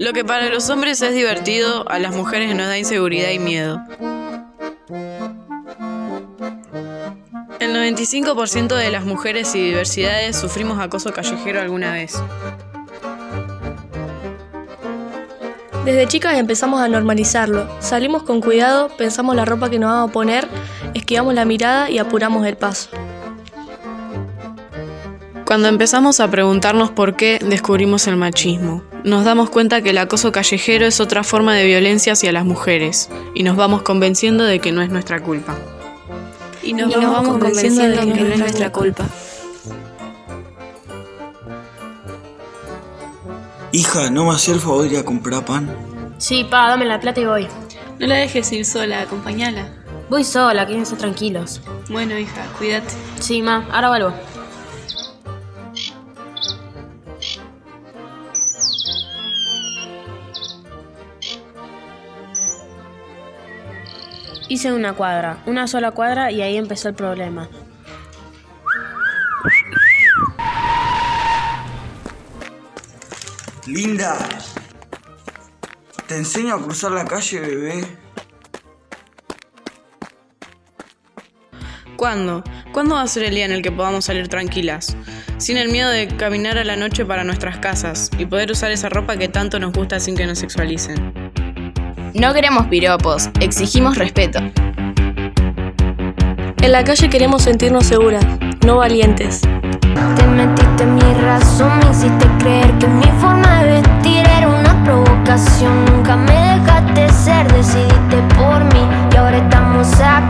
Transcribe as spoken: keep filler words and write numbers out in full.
Lo que para los hombres es divertido, a las mujeres nos da inseguridad y miedo. El noventa y cinco por ciento de las mujeres y diversidades sufrimos acoso callejero alguna vez. Desde chicas empezamos a normalizarlo. Salimos con cuidado, pensamos la ropa que nos vamos a poner, esquivamos la mirada y apuramos el paso. Cuando empezamos a preguntarnos por qué, descubrimos el machismo. Nos damos cuenta que el acoso callejero es otra forma de violencia hacia las mujeres, y nos vamos convenciendo de que no es nuestra culpa. Y nos, y nos vamos, vamos convenciendo, convenciendo de que, que no es nuestra culpa. Hija, ¿no me hacía el favor de ir a comprar pan? Sí, pa, dame la plata y voy. No la dejes ir sola, acompañala. Voy sola, quédense tranquilos. Bueno, hija, cuídate. Sí, ma, ahora vuelvo. Hice una cuadra, una sola cuadra y ahí empezó el problema. Linda, te enseño a cruzar la calle, bebé. ¿Cuándo? ¿Cuándo va a ser el día en el que podamos salir tranquilas? Sin el miedo de caminar a la noche para nuestras casas y poder usar esa ropa que tanto nos gusta sin que nos sexualicen. No queremos piropos, exigimos respeto. En la calle queremos sentirnos seguras, no valientes. Te metiste en mi razón, me hiciste creer que mi forma de vestir era una provocación. Nunca me dejaste ser, decidiste por mí y ahora estamos aquí.